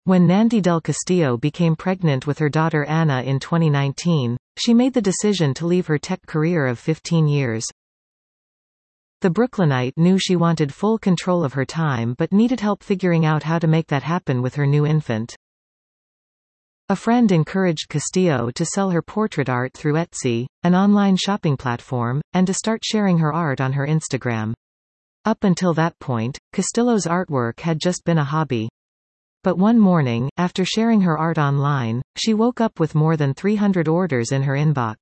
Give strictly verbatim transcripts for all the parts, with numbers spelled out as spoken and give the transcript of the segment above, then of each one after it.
When Nandi Del Castillo became pregnant with her daughter Anna in twenty nineteen, she made the decision to leave her tech career of fifteen years. The Brooklynite knew she wanted full control of her time but needed help figuring out how to make that happen with her new infant. A friend encouraged Castillo to sell her portrait art through Etsy, an online shopping platform, and to start sharing her art on her Instagram. Up until that point, Castillo's artwork had just been a hobby. But one morning, after sharing her art online, she woke up with more than three hundred orders in her inbox.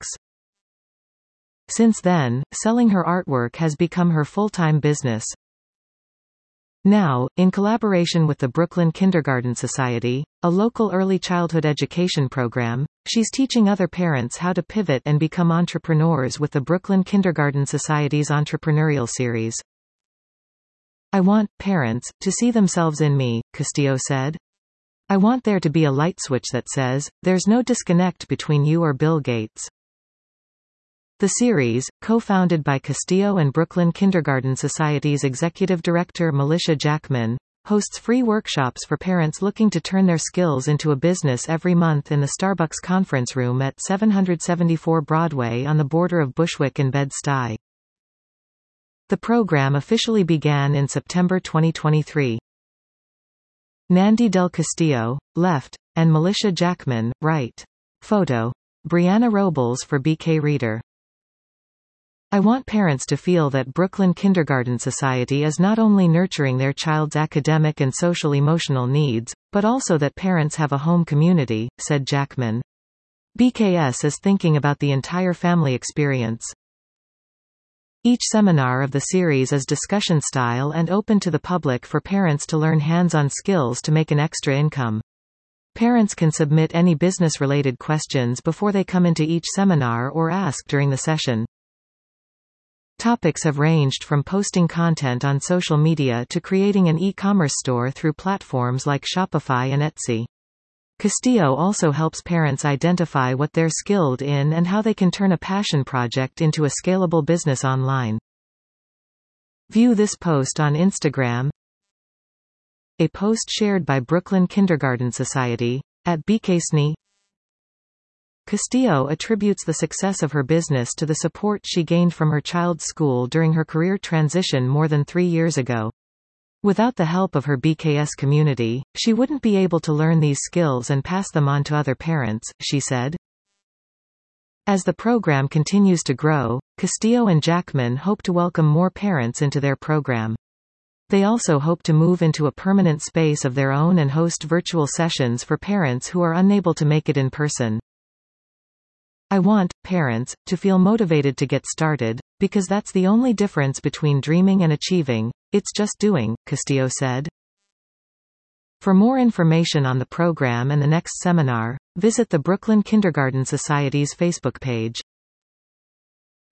Since then, selling her artwork has become her full-time business. Now, in collaboration with the Brooklyn Kindergarten Society, a local early childhood education program, she's teaching other parents how to pivot and become entrepreneurs with the Brooklyn Kindergarten Society's entrepreneurial series. I want parents to see themselves in me, Castillo said. I want there to be a light switch that says, there's no disconnect between you or Bill Gates. The series, co-founded by Castillo and Brooklyn Kindergarten Society's executive director Militia Jackman, hosts free workshops for parents looking to turn their skills into a business every month in the Starbucks conference room at seven seventy-four Broadway on the border of Bushwick and Bed-Stuy. The program officially began in September twenty twenty-three. Nandi Del Castillo, left, and Militia Jackman, right. Photo. Brianna Robles for B K Reader. I want parents to feel that Brooklyn Kindergarten Society is not only nurturing their child's academic and social-emotional needs, but also that parents have a home community, said Jackman. B K S is thinking about the entire family experience. Each seminar of the series is discussion-style and open to the public for parents to learn hands-on skills to make an extra income. Parents can submit any business-related questions before they come into each seminar or ask during the session. Topics have ranged from posting content on social media to creating an e-commerce store through platforms like Shopify and Etsy. Castillo also helps parents identify what they're skilled in and how they can turn a passion project into a scalable business online. View this post on Instagram. A post shared by Brooklyn Kindergarten Society, at B K S N Y. Castillo attributes the success of her business to the support she gained from her child's school during her career transition more than three years ago. Without the help of her B K S community, she wouldn't be able to learn these skills and pass them on to other parents, she said. As the program continues to grow, Castillo and Jackman hope to welcome more parents into their program. They also hope to move into a permanent space of their own and host virtual sessions for parents who are unable to make it in person. I want parents to feel motivated to get started, because that's the only difference between dreaming and achieving. It's just doing, Castillo said. For more information on the program and the next seminar, visit the Brooklyn Kindergarten Society's Facebook page.